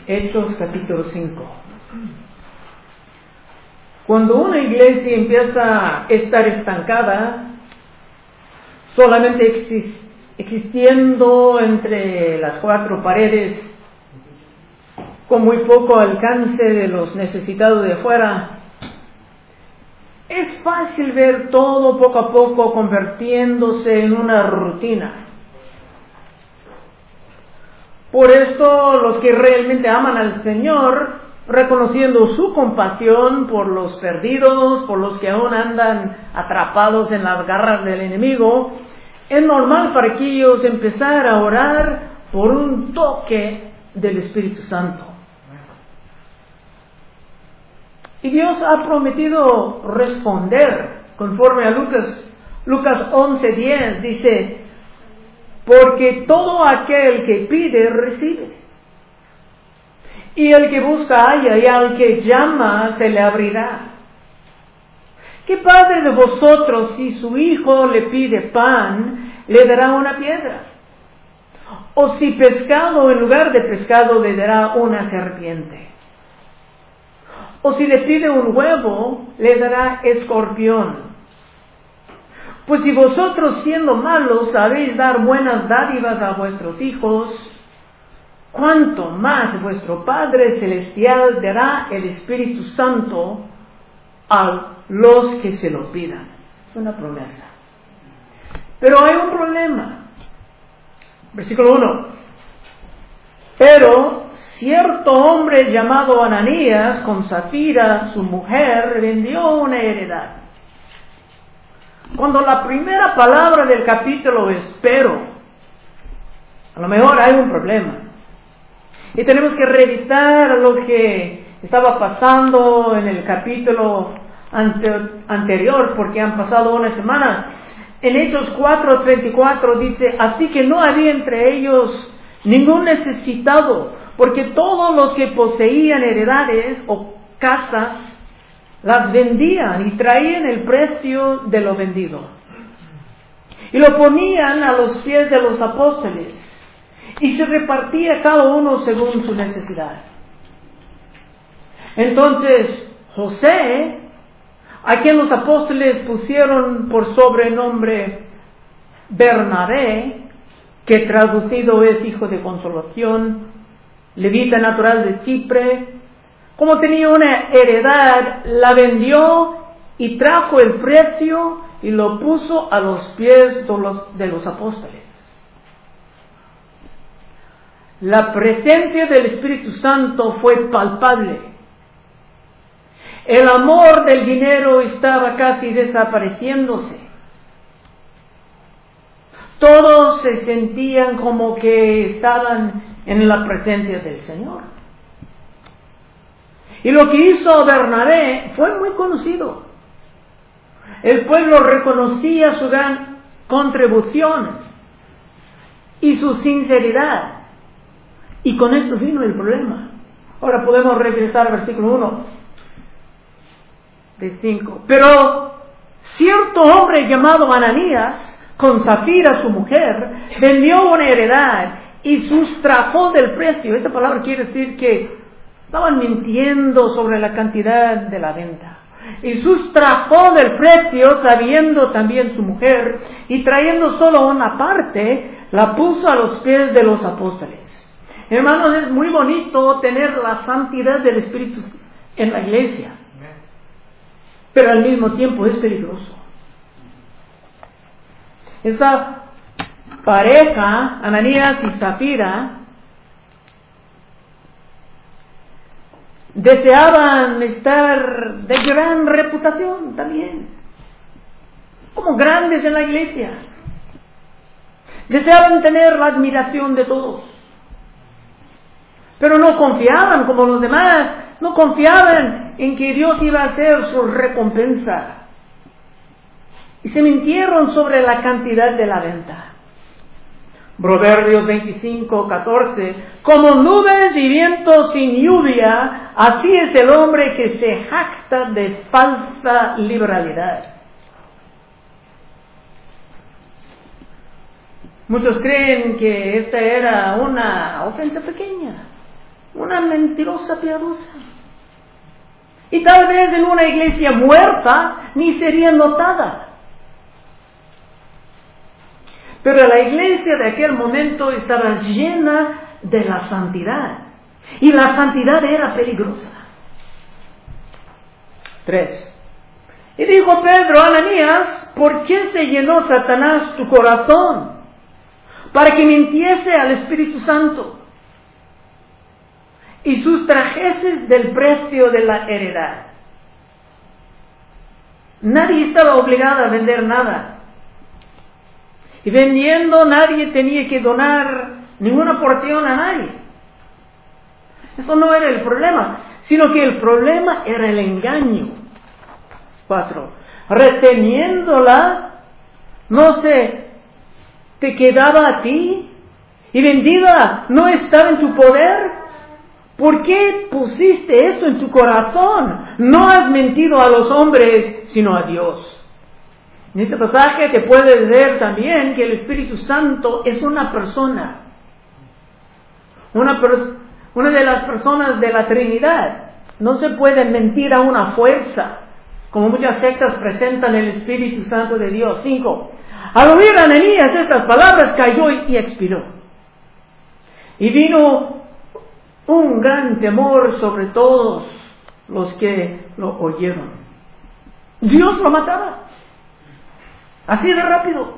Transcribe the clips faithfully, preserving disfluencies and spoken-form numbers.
Hechos capítulo cinco. Cuando una iglesia empieza a estar estancada, solamente exist- existiendo entre las cuatro paredes, con muy poco alcance de los necesitados de afuera, es fácil ver todo poco a poco convirtiéndose en una rutina. Por esto, los que realmente aman al Señor, reconociendo su compasión por los perdidos, por los que aún andan atrapados en las garras del enemigo, es normal para que ellos empezar a orar por un toque del Espíritu Santo. Y Dios ha prometido responder, conforme a Lucas, Lucas once diez, dice, porque todo aquel que pide, recibe. Y el que busca halla, y al que llama se le abrirá. ¿Qué padre de vosotros, si su hijo le pide pan, le dará una piedra? O si pescado en lugar de pescado le dará una serpiente? O si le pide un huevo, le dará escorpión. Pues si vosotros siendo malos sabéis dar buenas dádivas a vuestros hijos, ¿cuánto más vuestro Padre Celestial dará el Espíritu Santo a los que se lo pidan? Es una promesa. Pero hay un problema. Versículo uno. Pero cierto hombre llamado Ananías, con Zafira, su mujer, vendió una heredad. Cuando la primera palabra del capítulo es pero, a lo mejor hay un problema. Y tenemos que revisar lo que estaba pasando en el capítulo ante, anterior, porque han pasado unas semanas. En Hechos cuatro treinta y cuatro dice, así que no había entre ellos ningún necesitado, porque todos los que poseían heredades o casas, las vendían y traían el precio de lo vendido. Y lo ponían a los pies de los apóstoles. Y se repartía cada uno según su necesidad. Entonces, José, a quien los apóstoles pusieron por sobrenombre Bernabé, que traducido es hijo de consolación, levita natural de Chipre, como tenía una heredad, la vendió y trajo el precio y lo puso a los pies de los, de los apóstoles. La presencia del Espíritu Santo fue palpable. El amor del dinero estaba casi desapareciéndose. Todos se sentían como que estaban en la presencia del Señor. Y lo que hizo Bernabé fue muy conocido. El pueblo reconocía su gran contribución y su sinceridad. Y con esto vino el problema. Ahora podemos regresar al versículo uno de cinco. Pero cierto hombre llamado Ananías, con Zafira su mujer, vendió una heredad y sustrajó del precio. Esta palabra quiere decir que estaban mintiendo sobre la cantidad de la venta. Y sustrajó del precio, sabiendo también su mujer, y trayendo solo una parte, la puso a los pies de los apóstoles. Hermanos, es muy bonito tener la santidad del Espíritu en la iglesia, pero al mismo tiempo es peligroso. Esta pareja, Ananías y Zafira, deseaban estar de gran reputación también, como grandes en la iglesia. Deseaban tener la admiración de todos, pero no confiaban como los demás, no confiaban en que Dios iba a hacer su recompensa. Y se mintieron sobre la cantidad de la venta. Proverbios veinticinco catorce, como nubes y vientos sin lluvia, así es el hombre que se jacta de falsa liberalidad. Muchos creen que esta era una ofensa pequeña. una mentirosa piadosa. Y tal vez en una iglesia muerta ni sería notada. Pero la iglesia de aquel momento estaba llena de la santidad. Y la santidad era peligrosa. Tres. Y dijo Pedro a Ananías, ¿por qué se llenó Satanás tu corazón? Para que mintiese al Espíritu Santo y sustrajeses del precio de la heredad. Nadie estaba obligado a vender nada. Y vendiendo nadie tenía que donar ninguna porción a nadie. Eso no era el problema, sino que el problema era el engaño. Cuatro. Reteniéndola, no se te quedaba a ti, y vendida no estaba en tu poder. ¿Por qué pusiste eso en tu corazón? No has mentido a los hombres, sino a Dios. En este pasaje te puedes ver también que el Espíritu Santo es una persona. Una, pers- una de las personas de la Trinidad. No se puede mentir a una fuerza, como muchas sectas presentan el Espíritu Santo de Dios. Cinco. Al oír a Ananías estas palabras, cayó y expiró. Y vino un gran temor sobre todos los que lo oyeron. Dios lo mataba. Así de rápido.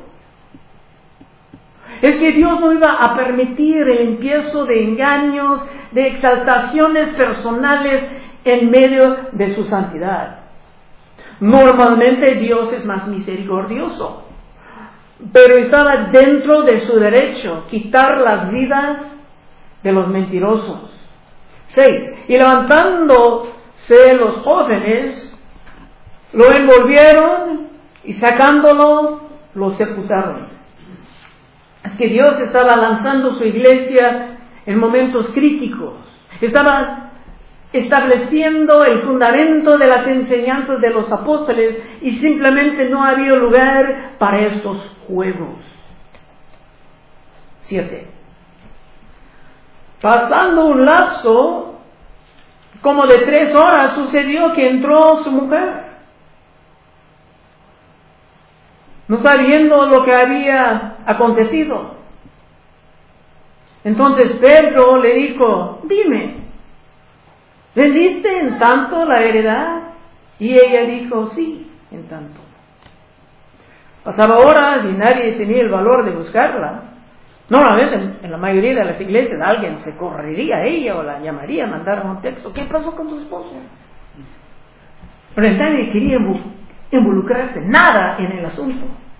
Es que Dios no iba a permitir el empiezo de engaños, de exaltaciones personales en medio de su santidad. Normalmente Dios es más misericordioso, pero estaba dentro de su derecho quitar las vidas de los mentirosos. Seis. Y levantándose los jóvenes, lo envolvieron y sacándolo, lo sepultaron. Es que Dios estaba lanzando su iglesia en momentos críticos. Estaba estableciendo el fundamento de las enseñanzas de los apóstoles y simplemente no había lugar para estos juegos. Siete. Pasando un lapso como de tres horas, sucedió que entró su mujer, no sabiendo lo que había acontecido. Entonces Pedro le dijo, dime, ¿vendiste en tanto la heredad? Y ella dijo, sí, en tanto. Pasaba horas y nadie tenía el valor de buscarla. Normalmente en, en la mayoría de las iglesias alguien se correría a ella o la llamaría, mandar un texto. ¿Qué pasó con tu esposo? Pero nadie quería involucrarse nada en el asunto.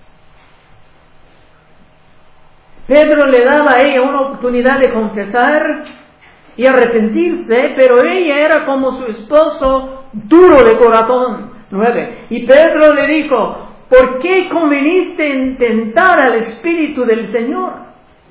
Pedro le daba a ella una oportunidad de confesar y arrepentirse, pero ella era como su esposo, duro de corazón. Nueve. Y Pedro le dijo, ¿por qué conveniste en tentar al Espíritu del Señor?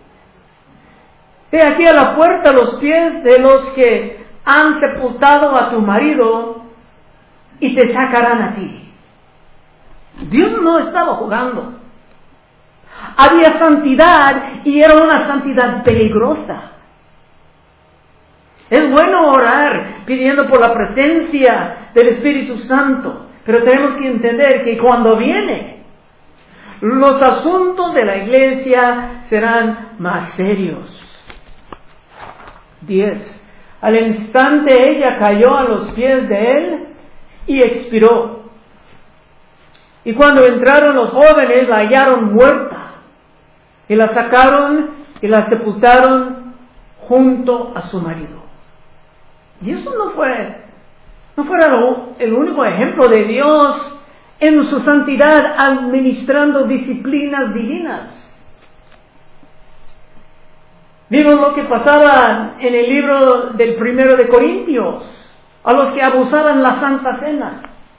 He aquí a la puerta los pies de los que han sepultado a tu marido y te sacarán a ti. Dios no estaba jugando. Había santidad y era una santidad peligrosa. Es bueno orar pidiendo por la presencia del Espíritu Santo, pero tenemos que entender que cuando viene, los asuntos de la iglesia serán más serios. Diez. Al instante ella cayó a los pies de él y expiró. Y cuando entraron los jóvenes la hallaron muerta y la sacaron y la sepultaron junto a su marido. Y eso no fue, no fuera lo, el único ejemplo de Dios en su santidad administrando disciplinas divinas. Vimos lo que pasaba en el libro del primero de Corintios, a los que abusaban la Santa Cena.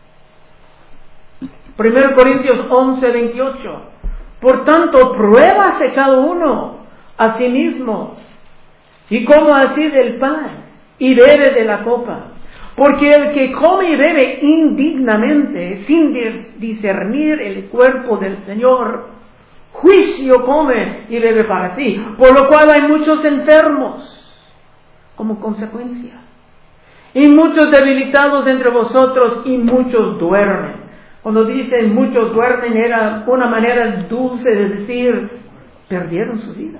primero Corintios once, veintiocho. Por tanto, pruébase cada uno a sí mismo, y coma así del pan, y bebe de la copa. Porque el que come y bebe indignamente, sin discernir el cuerpo del Señor, juicio come y bebe para sí, por lo cual hay muchos enfermos, como consecuencia. Y muchos debilitados entre vosotros y muchos duermen. Cuando dicen muchos duermen era una manera dulce de decir, perdieron su vida.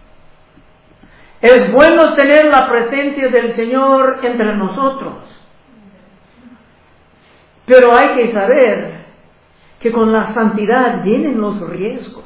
Es bueno tener la presencia del Señor entre nosotros. Pero hay que saber que con la santidad vienen los riesgos.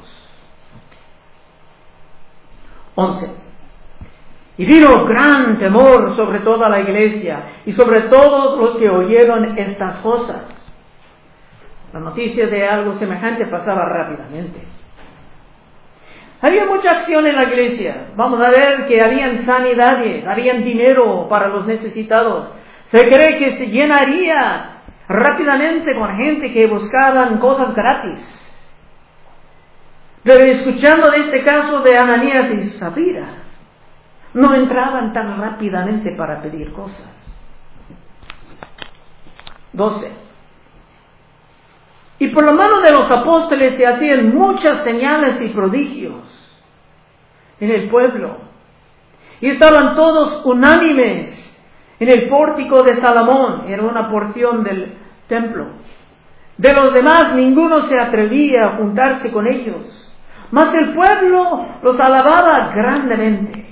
once. Y vino gran temor sobre toda la iglesia y sobre todos los que oyeron estas cosas. La noticia de algo semejante pasaba rápidamente. Había mucha acción en la iglesia. Vamos a ver que habían sanidades, habían dinero para los necesitados. Se cree que se llenaría rápidamente con gente que buscaban cosas gratis. Pero escuchando de este caso de Ananías y Zafira, no entraban tan rápidamente para pedir cosas. doce. Y por la mano de los apóstoles se hacían muchas señales y prodigios en el pueblo. Y estaban todos unánimes en el pórtico de Salomón, era una porción del templo. De los demás ninguno se atrevía a juntarse con ellos, mas el pueblo los alababa grandemente.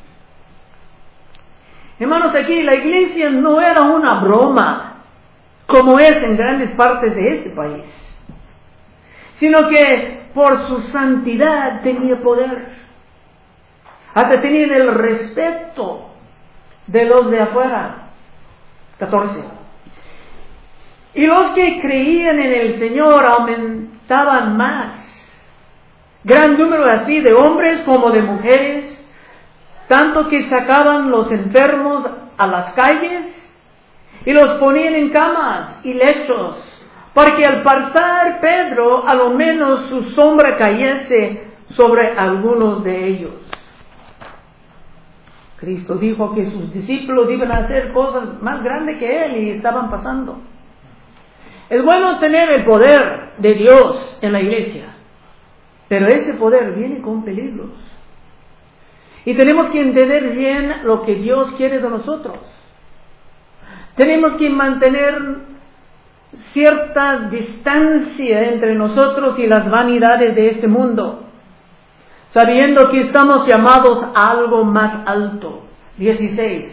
Hermanos, aquí la iglesia no era una broma, como es en grandes partes de este país, sino que por su santidad tenía poder. Hasta tenían el respeto de los de afuera. catorce. Y los que creían en el Señor aumentaban más. Gran número así de hombres como de mujeres, tanto que sacaban los enfermos a las calles y los ponían en camas y lechos, para que al pasar Pedro, a lo menos su sombra cayese sobre algunos de ellos. Cristo dijo que sus discípulos iban a hacer cosas más grandes que Él y estaban pasando. Es bueno tener el poder de Dios en la iglesia, pero ese poder viene con peligros. Y tenemos que entender bien lo que Dios quiere de nosotros. Tenemos que mantener cierta distancia entre nosotros y las vanidades de este mundo, sabiendo que estamos llamados a algo más alto. dieciséis.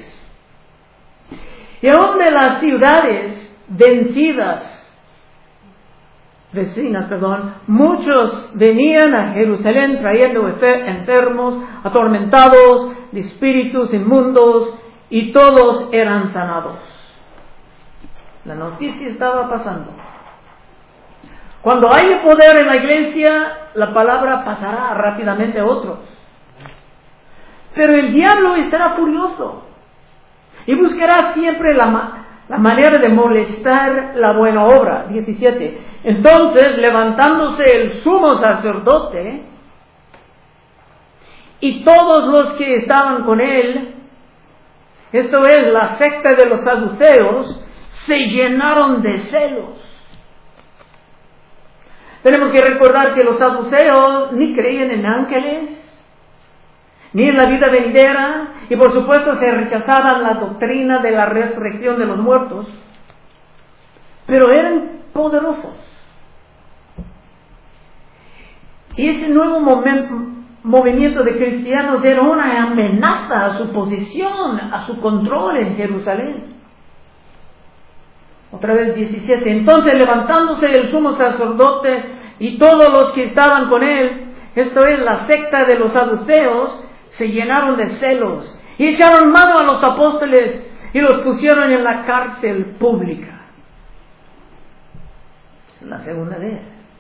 Y aún de las ciudades vencidas, vecinas, perdón, muchos venían a Jerusalén trayendo enfermos, atormentados de espíritus inmundos, y todos eran sanados. La noticia estaba pasando. Cuando haya poder en la iglesia, la palabra pasará rápidamente a otros. Pero el diablo estará furioso y buscará siempre la, ma- la manera de molestar la buena obra. diecisiete. Entonces, levantándose el sumo sacerdote y todos los que estaban con él, esto es la secta de los saduceos, se llenaron de celos. Tenemos que recordar que los saduceos ni creían en ángeles, ni en la vida venidera, y por supuesto se rechazaban la doctrina de la resurrección de los muertos, pero eran poderosos. Y ese nuevo momento, movimiento de cristianos era una amenaza a su posición, a su control en Jerusalén. Otra vez diecisiete. Entonces, levantándose el sumo sacerdote y todos los que estaban con él, esto es la secta de los saduceos, se llenaron de celos y echaron mano a los apóstoles y los pusieron en la cárcel pública. Es la segunda vez.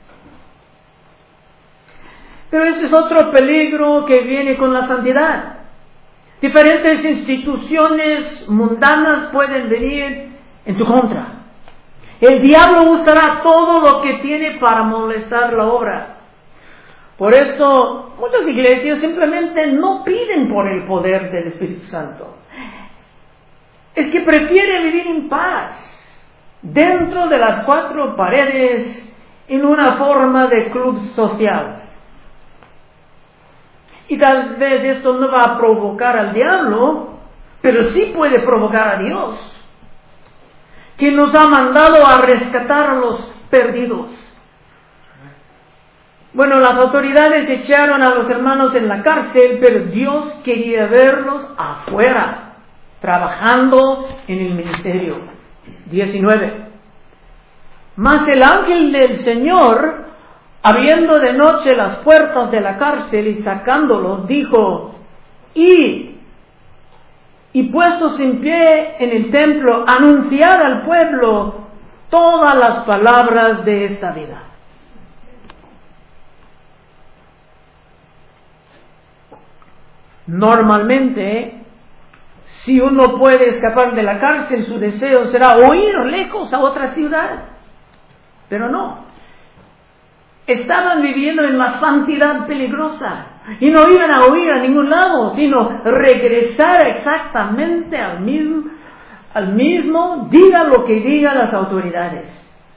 Pero este es otro peligro que viene con la santidad. Diferentes instituciones mundanas pueden venir en tu contra. El diablo usará todo lo que tiene para molestar la obra. Por esto, muchas iglesias simplemente no piden por el poder del Espíritu Santo. Es que prefieren vivir en paz, dentro de las cuatro paredes, en una forma de club social. Y tal vez esto no va a provocar al diablo, pero sí puede provocar a Dios, que nos ha mandado a rescatar a los perdidos. Bueno, las autoridades echaron a los hermanos en la cárcel, pero Dios quería verlos afuera, trabajando en el ministerio. diecinueve. Mas el ángel del Señor, abriendo de noche las puertas de la cárcel y sacándolos, dijo: id, y puestos en pie en el templo, anunciad al pueblo todas las palabras de esta vida. Normalmente, si uno puede escapar de la cárcel, su deseo será huir lejos a otra ciudad. Pero no. Estaban viviendo en la santidad peligrosa y no iban a huir a ningún lado, sino regresar exactamente al mismo, al mismo, diga lo que digan las autoridades.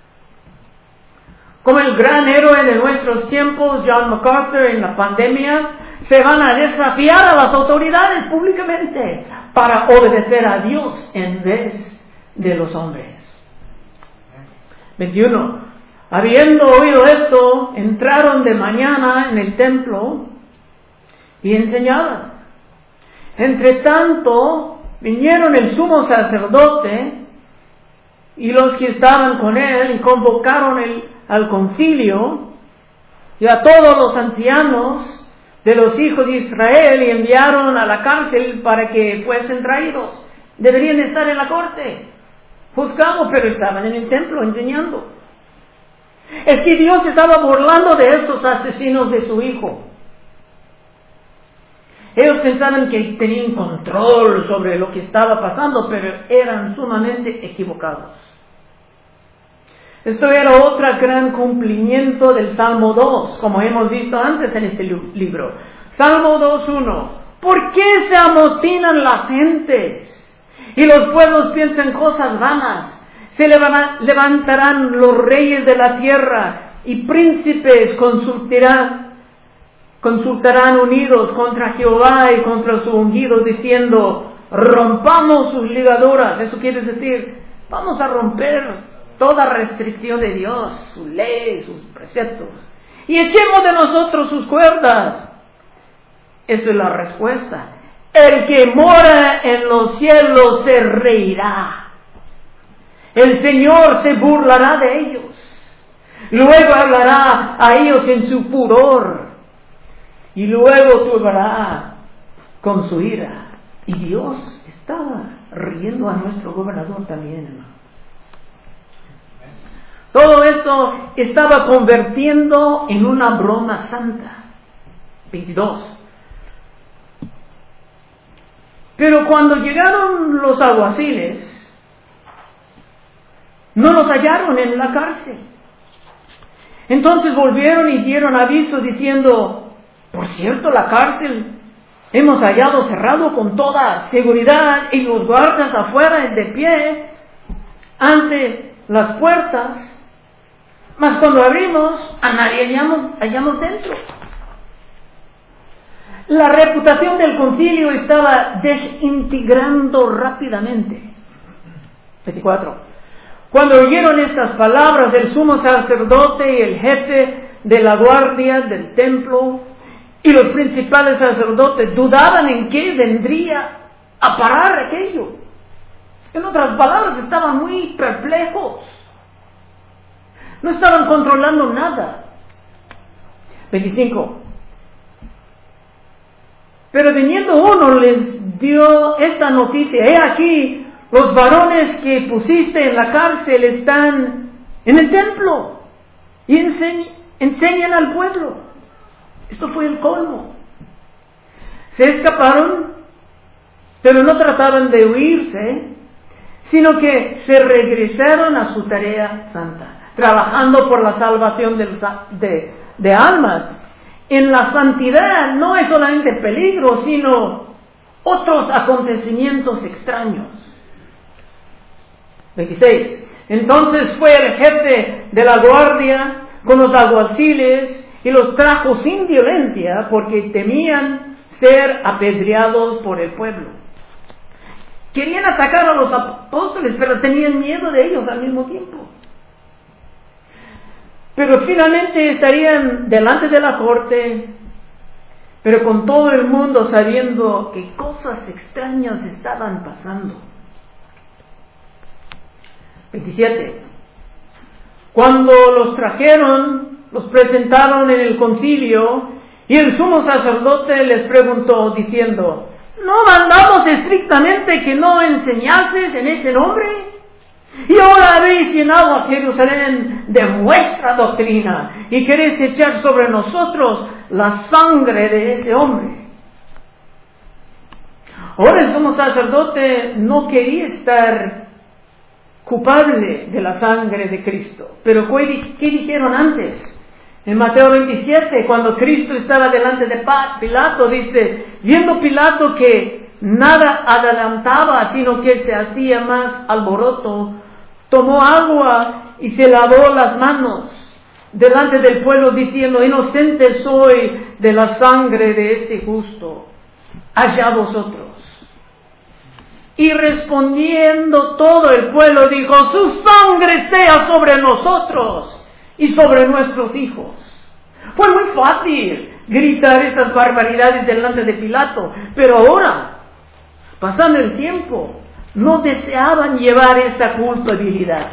Como el gran héroe de nuestros tiempos, John MacArthur, en la pandemia, se van a desafiar a las autoridades públicamente para obedecer a Dios en vez de los hombres. veintiuno. Habiendo oído esto, entraron de mañana en el templo y enseñaban. Entre tanto, vinieron el sumo sacerdote y los que estaban con él y convocaron el, al concilio y a todos los ancianos de los hijos de Israel y enviaron a la cárcel para que fuesen traídos. Deberían estar en la corte, juzgados, pero estaban en el templo enseñando. Es que Dios estaba burlando de estos asesinos de su hijo. Ellos pensaban que tenían control sobre lo que estaba pasando, pero eran sumamente equivocados. Esto era otro gran cumplimiento del Salmo dos, como hemos visto antes en este libro. Salmo dos uno. ¿Por qué se amotinan las gentes y los pueblos piensan cosas vanas? Se levantarán los reyes de la tierra y príncipes consultarán, consultarán unidos contra Jehová y contra su ungido, diciendo: rompamos sus ligaduras. Eso quiere decir, vamos a romper toda restricción de Dios, su ley, sus preceptos, y echemos de nosotros sus cuerdas. Esa es la respuesta. El que mora en los cielos se reirá. El Señor se burlará de ellos. Luego hablará a ellos en su furor. Y luego turbará con su ira. Y Dios estaba riendo a nuestro gobernador también, hermano. Todo esto estaba convirtiendo en una broma santa. veintidós. Pero cuando llegaron los alguaciles, no los hallaron en la cárcel. Entonces volvieron y dieron aviso diciendo: por cierto, la cárcel hemos hallado cerrado con toda seguridad y los guardas afuera de pie ante las puertas. Mas cuando abrimos, a nadie hallamos, hallamos dentro. La reputación del concilio estaba desintegrando rápidamente. veinticuatro. Cuando oyeron estas palabras del sumo sacerdote y el jefe de la guardia del templo y los principales sacerdotes dudaban en qué vendría a parar aquello. En otras palabras, estaban muy perplejos. No estaban controlando nada. veinticinco. Pero viniendo uno les dio esta noticia: he aquí, los varones que pusiste en la cárcel están en el templo y enseñ- enseñan al pueblo. Esto fue el colmo. Se escaparon, pero no trataban de huirse, sino que se regresaron a su tarea santa, trabajando por la salvación de, de, de almas. En la santidad no hay solamente peligro, sino otros acontecimientos extraños. veintiséis. Entonces fue el jefe de la guardia con los alguaciles y los trajo sin violencia, porque temían ser apedreados por el pueblo. Querían atacar a los apóstoles, pero tenían miedo de ellos al mismo tiempo. Pero finalmente estarían delante de la corte, pero con todo el mundo sabiendo que cosas extrañas estaban pasando. veintisiete. Cuando los trajeron, los presentaron en el concilio, y el sumo sacerdote les preguntó diciendo: ¿no mandamos estrictamente que no enseñases en ese nombre? Y ahora habéis llenado a Jerusalén de vuestra doctrina, y queréis echar sobre nosotros la sangre de ese hombre. Ahora el sumo sacerdote no quería estar culpable de la sangre de Cristo. Pero ¿qué dijeron antes? En Mateo veintisiete, cuando Cristo estaba delante de Pilato, dice: viendo Pilato que nada adelantaba, sino que se hacía más alboroto, tomó agua y se lavó las manos delante del pueblo, diciendo: inocente soy de la sangre de ese justo, allá vosotros. Y respondiendo todo el pueblo dijo: su sangre sea sobre nosotros y sobre nuestros hijos. Fue muy fácil gritar esas barbaridades delante de Pilato, pero ahora, pasando el tiempo, no deseaban llevar esa culpabilidad.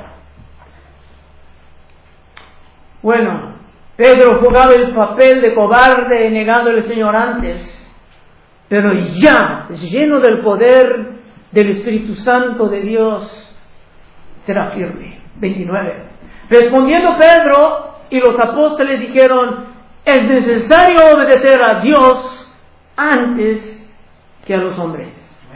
Bueno, Pedro jugaba el papel de cobarde negándole al Señor antes, pero ya, lleno del poder del Espíritu Santo de Dios, será firme. veintinueve. Respondiendo Pedro y los apóstoles dijeron: es necesario obedecer a Dios antes que a los hombres.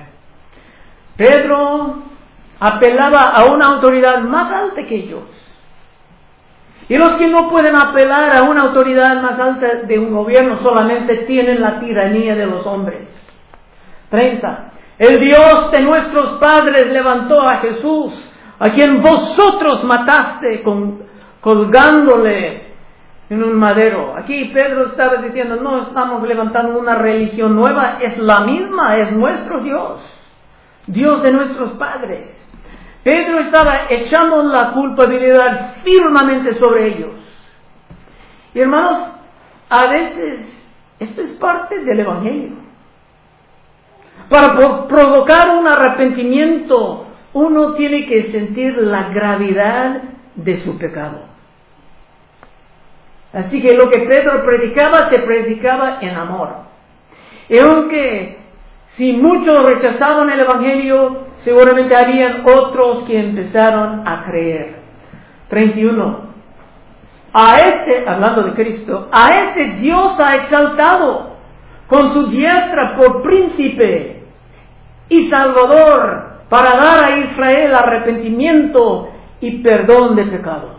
Pedro apelaba a una autoridad más alta que ellos. Y los que no pueden apelar a una autoridad más alta de un gobierno solamente tienen la tiranía de los hombres. treinta. El Dios de nuestros padres levantó a Jesús, a quien vosotros mataste con, colgándole en un madero. Aquí Pedro estaba diciendo: no estamos levantando una religión nueva, es la misma, es nuestro Dios, Dios de nuestros padres. Pedro estaba echando la culpabilidad firmemente sobre ellos. Y hermanos, a veces esto es parte del Evangelio. Para provocar un arrepentimiento, uno tiene que sentir la gravedad de su pecado. Así que lo que Pedro predicaba, se predicaba en amor. Y aunque si muchos rechazaban el Evangelio, seguramente habían otros que empezaron a creer. treinta y uno. A este, hablando de Cristo, a este Dios ha exaltado con su diestra por príncipe y salvador, para dar a Israel arrepentimiento y perdón de pecados.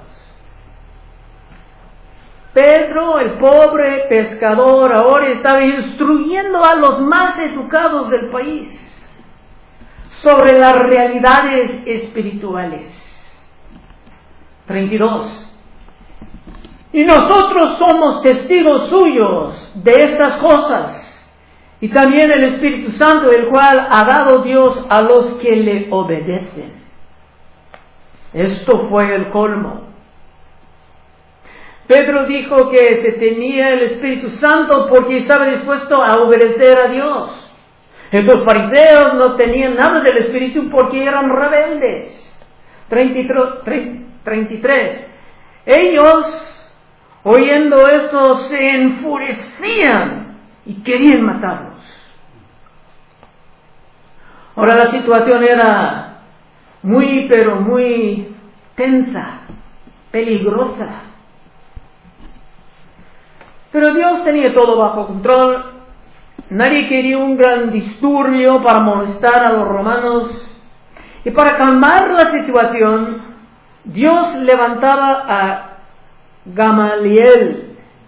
Pedro, el pobre pescador, ahora estaba instruyendo a los más educados del país sobre las realidades espirituales. treinta y dos. Y nosotros somos testigos suyos de estas cosas, y también el Espíritu Santo, el cual ha dado Dios a los que le obedecen. Esto fue el colmo. Pedro dijo que se tenía el Espíritu Santo porque estaba dispuesto a obedecer a Dios. Estos fariseos no tenían nada del Espíritu porque eran rebeldes. treinta y tres. Ellos, oyendo eso, se enfurecían y querían matarlos. Ahora la situación era muy, pero muy tensa, peligrosa. Pero Dios tenía todo bajo control. Nadie quería un gran disturbio para molestar a los romanos. Y para calmar la situación, Dios levantaba a Gamaliel,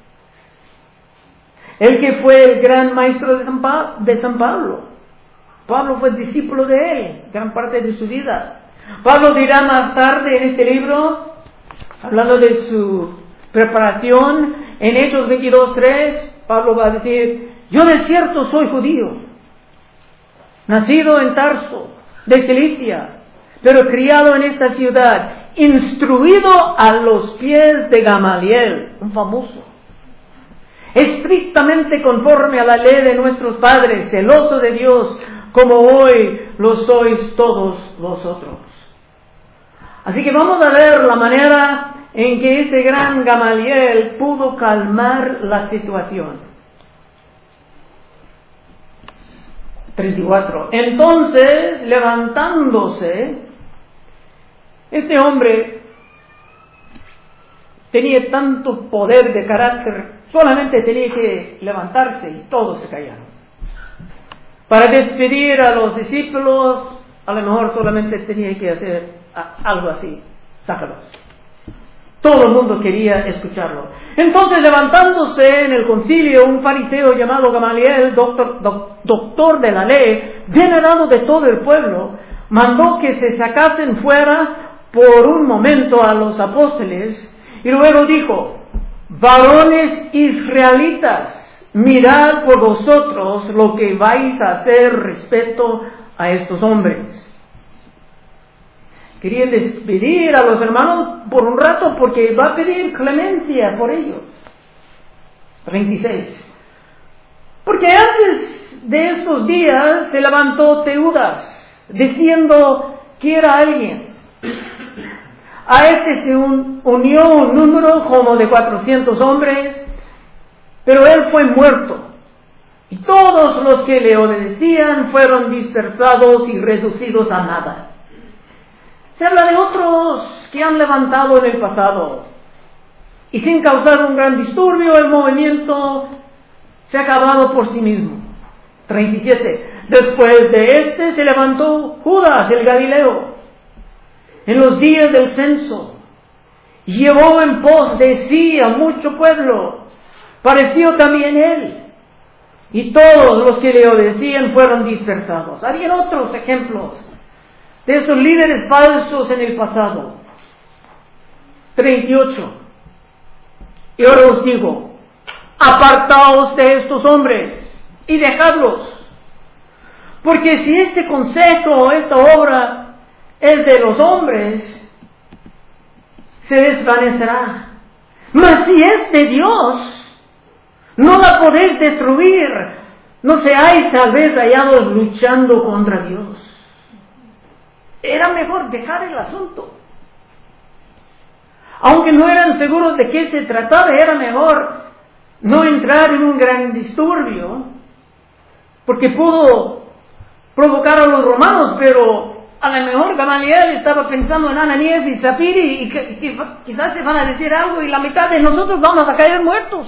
el que fue el gran maestro de San, pa- de San Pablo. Pablo fue discípulo de él, gran parte de su vida. Pablo dirá más tarde en este libro, hablando de su preparación, en Hechos veintidós tres, Pablo va a decir: yo de cierto soy judío, nacido en Tarso, de Cilicia, pero criado en esta ciudad, instruido a los pies de Gamaliel, un famoso, estrictamente conforme a la ley de nuestros padres, celoso de Dios, como hoy lo sois todos vosotros. Así que vamos a ver la manera en que ese gran Gamaliel pudo calmar la situación. treinta y cuatro. Entonces, levantándose, este hombre tenía tanto poder de carácter, solamente tenía que levantarse y todos se callaron. Para despedir a los discípulos, a lo mejor solamente tenía que hacer algo así, sácalos. Todo el mundo quería escucharlo. Entonces, levantándose en el concilio, un fariseo llamado Gamaliel, doctor, doc, doctor de la ley, venerado de todo el pueblo, mandó que se sacasen fuera por un momento a los apóstoles, y luego dijo: varones israelitas, mirad por vosotros lo que vais a hacer respecto a estos hombres. Quería despedir a los hermanos por un rato porque va a pedir clemencia por ellos. treinta y seis. Porque antes de estos días se levantó Teudas, diciendo que era alguien. A este se un, unió un número como de cuatrocientos hombres, pero él fue muerto. Y todos los que le obedecían fueron dispersados y reducidos a nada. Se habla de otros que han levantado en el pasado. Y sin causar un gran disturbio, el movimiento se ha acabado por sí mismo. treinta y siete. Después de este se levantó Judas el Galileo en los días del censo. Llevó en pos de sí a mucho pueblo. Pareció también él. Y todos los que le obedecían fueron dispersados. Habían otros ejemplos de esos líderes falsos en el pasado. treinta y ocho. Y ahora os digo, apartaos de estos hombres y dejadlos, porque si este consejo o esta obra es de los hombres, se desvanecerá. Mas si es de Dios, no la podéis destruir. No seáis tal vez hallados luchando contra Dios. Era mejor dejar el asunto. Aunque no eran seguros de qué se trataba, era mejor no entrar en un gran disturbio, porque pudo provocar a los romanos, pero a lo mejor Gamaliel estaba pensando en Ananías y Zafira y, y, y quizás se van a decir algo y la mitad de nosotros vamos a caer muertos.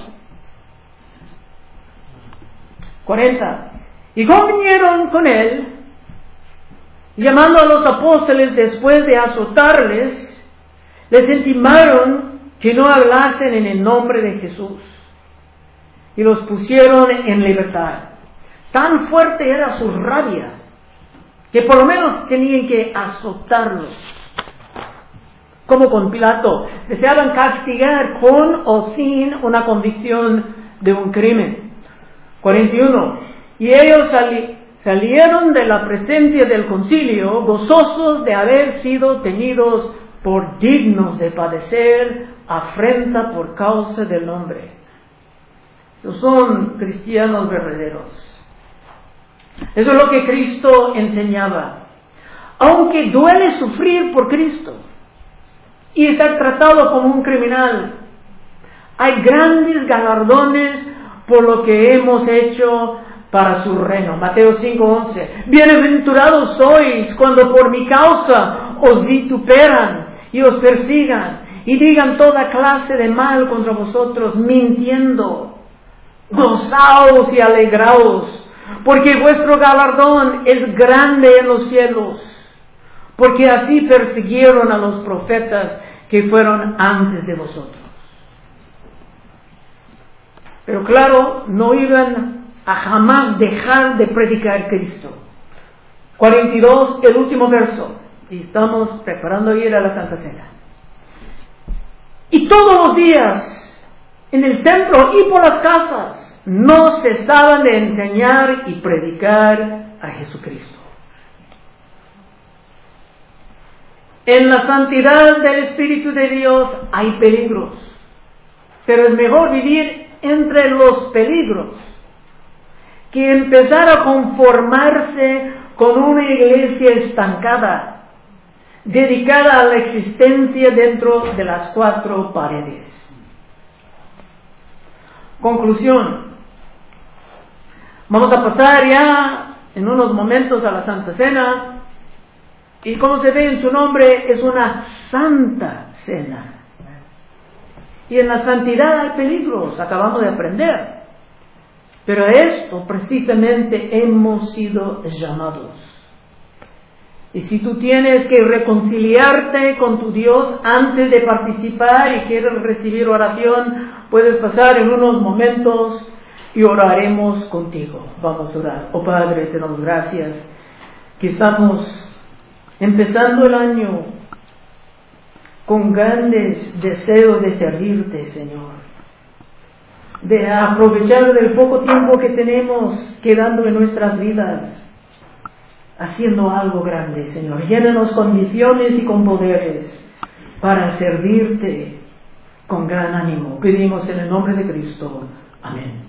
cuarenta. Y convinieron con él, llamando a los apóstoles después de azotarles, les intimaron que no hablasen en el nombre de Jesús y los pusieron en libertad. Tan fuerte era su rabia que por lo menos tenían que azotarlos. Como con Pilato, deseaban castigar con o sin una convicción de un crimen. cuarenta y uno. Y ellos sali- salieron de la presencia del concilio gozosos de haber sido tenidos por dignos de padecer afrenta por causa del nombre. Esos son cristianos verdaderos. Eso es lo que Cristo enseñaba. Aunque duele sufrir por Cristo y estar tratado como un criminal, hay grandes galardones por lo que hemos hecho para su reino. Mateo cinco once. Bienaventurados sois cuando por mi causa os vituperan y os persigan y digan toda clase de mal contra vosotros, mintiendo. Gozaos y alegraos, porque vuestro galardón es grande en los cielos, porque así persiguieron a los profetas que fueron antes de vosotros. Pero claro, no iban a jamás dejar de predicar a Cristo. cuarenta y dos, el último verso. Y estamos preparando ir a la Santa Cena. Y todos los días, en el templo y por las casas, no cesaban de enseñar y predicar a Jesucristo. En la santidad del Espíritu de Dios hay peligros, pero es mejor vivir entre los peligros que empezar a conformarse con una iglesia estancada, dedicada a la existencia dentro de las cuatro paredes. Conclusión. Vamos a pasar ya en unos momentos a la Santa Cena. Y como se ve en su nombre, es una santa cena. Y en la santidad hay peligros, acabamos de aprender. Pero a esto precisamente hemos sido llamados. Y si tú tienes que reconciliarte con tu Dios antes de participar y quieres recibir oración, puedes pasar en unos momentos y oraremos contigo. Vamos a orar. Oh Padre, te damos gracias que estamos empezando el año con grandes deseos de servirte, Señor, de aprovechar del poco tiempo que tenemos quedando en nuestras vidas, haciendo algo grande, Señor. Llénanos con misiones y con poderes para servirte con gran ánimo. Pedimos en el nombre de Cristo. Amén.